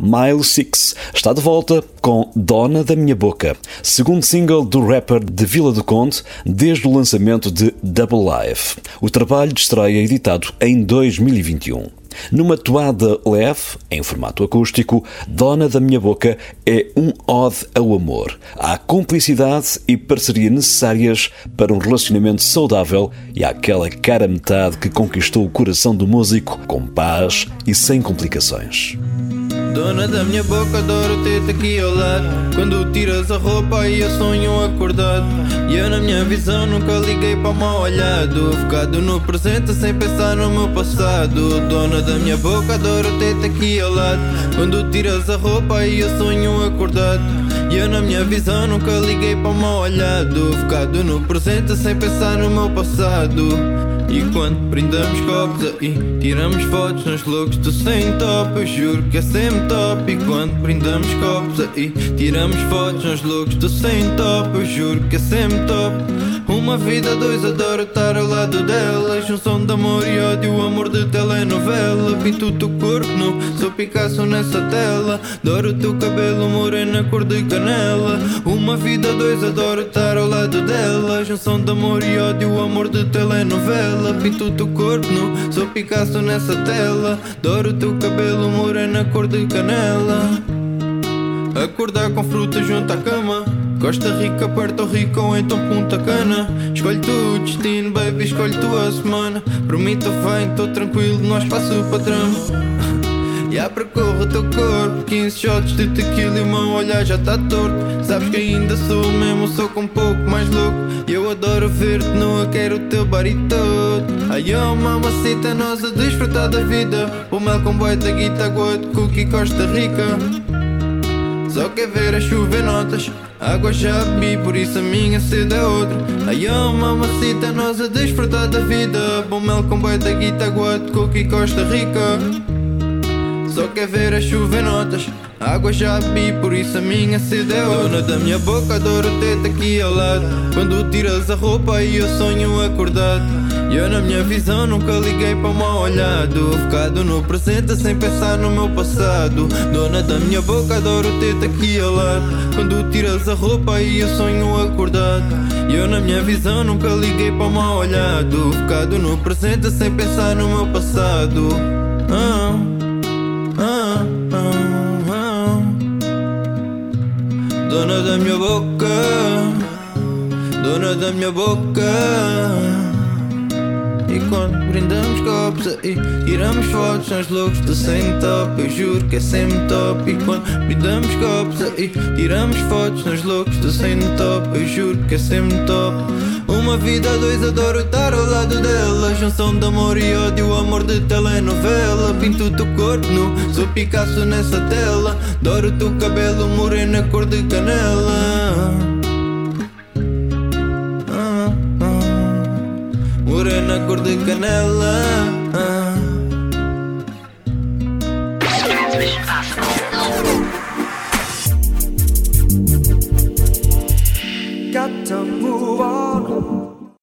Mile 6 está de volta com Dona da Minha Boca, segundo single do rapper de Vila do Conde desde o lançamento de Double Life. O trabalho de estreia é editado em 2021. Numa toada leve, em formato acústico, Dona da Minha Boca é um ode ao amor, à cumplicidade e parceria necessárias para um relacionamento saudável e àquela cara metade que conquistou o coração do músico com paz e sem complicações. Dona da minha boca, adoro ter-te aqui ao lado. Quando tiras a roupa e eu sonho acordado. E eu na minha visão nunca liguei para o mal olhado. Focado no presente sem pensar no meu passado. Dona da minha boca, adoro ter-te aqui ao lado. Quando tiras a roupa e eu sonho acordado. E eu na minha visão nunca liguei para o mal olhado. Focado no presente sem pensar no meu passado. E quando brindamos copos aí, tiramos fotos nos looks do sem top. Eu juro que é sempre top. E quando brindamos copos aí, tiramos fotos nos looks do sem top. Eu juro que é sempre top. Uma vida, dois, adoro estar ao lado dela. Junção de amor e ódio, amor de telenovela. Pinto o teu corpo nu, sou Picasso nessa tela. Adoro o teu cabelo morena, cor de canela. Uma vida, dois, adoro estar ao lado dela. Junção de amor e ódio, amor de telenovela. Pinto o teu corpo nu, sou Picasso nessa tela. Adoro o teu cabelo morena, cor de canela. Acordar com fruta junto à cama. Costa Rica, Porto Rico ou então Punta Cana. Escolhe tu o destino, baby, escolhe tu a semana. Por mim tô bem, tô tranquilo, não há espaço para drama. Já percorro o teu corpo, 15 shots de tequila e o meu olhar já tá torto. Sabes que ainda sou o mesmo, sou com um pouco mais louco. E eu adoro ver-te nua, quero o teu body todo. Ai oh mamacita, nós a desfrutar da vida. O mel com boi da guita, água de cookie, Costa Rica. Só quer ver a chover notas. Água já bebi, por isso a minha sede é outra. Ai oh mamacita, nós a desfrutar da vida. Bom mel com boi da guita, água de cookie, Costa Rica. Só quer ver a chover notas. Água já bebi, por isso a minha sede é outra. Dona da minha boca, adoro ter-te aqui ao lado. Quando tiras a roupa e eu sonho acordado. E eu na minha visão nunca liguei para o mal olhado. Focado no presente sem pensar no meu passado. Dona da minha boca, adoro ter-te aqui ao lado. Quando tiras a roupa e eu sonho acordado. E eu na minha visão nunca liguei para o mal olhado. Focado no presente sem pensar no meu passado. Dona da minha boca, dona da minha boca. E quando brindamos copos aí, tiramos fotos nos looks do sem top. Eu juro que é sempre top. E quando brindamos copos aí, tiramos fotos nos looks do sem top. Eu juro que é sempre top. Uma vida, dois, adoro estar ao lado dela. Junção de amor e ódio, amor de telenovela. Pinto o teu corpo nu, sou Picasso nessa tela. Adoro o teu cabelo morena, cor de canela. Morena, cor de canela.